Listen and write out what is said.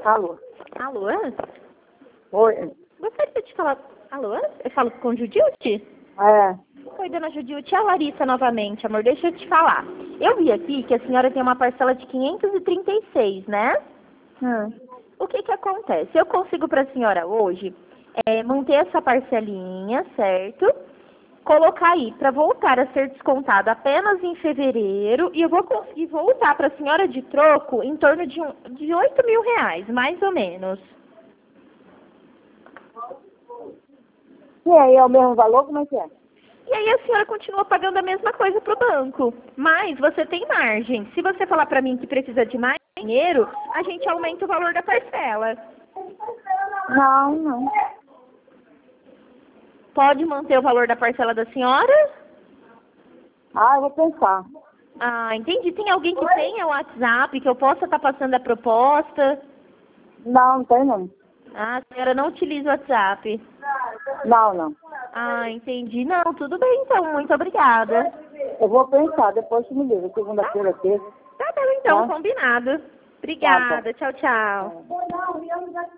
Alô? Alô? Oi? Gostaria de falar... Alô? Eu falo com Judilde? É. Oi, dona Judilde, é a Larissa novamente, amor. Deixa eu te falar. Eu vi aqui que a senhora tem uma parcela de 536, né? O que que acontece? Eu consigo para a senhora hoje manter essa parcelinha, certo? Colocar aí para voltar a ser descontado apenas em fevereiro e eu vou conseguir voltar para a senhora de troco em torno de 8 mil reais, mais ou menos. E aí, é o mesmo valor? Como é que é? E aí a senhora continua pagando a mesma coisa para o banco, mas você tem margem. Se você falar para mim que precisa de mais dinheiro, a gente aumenta o valor da parcela. Não. Pode manter o valor da parcela da senhora? Ah, eu vou pensar. Ah, entendi. Tem alguém que tenha o WhatsApp, que eu possa estar passando a proposta? Não tem não. Ah, a senhora não utiliza o WhatsApp. Não. Ah, entendi. Não, tudo bem então. Muito obrigada. Eu vou pensar, depois você me liga. Segunda-feira, terça. Tá bom então, Tá? combinado. Tá. Obrigada. Tchau, tchau.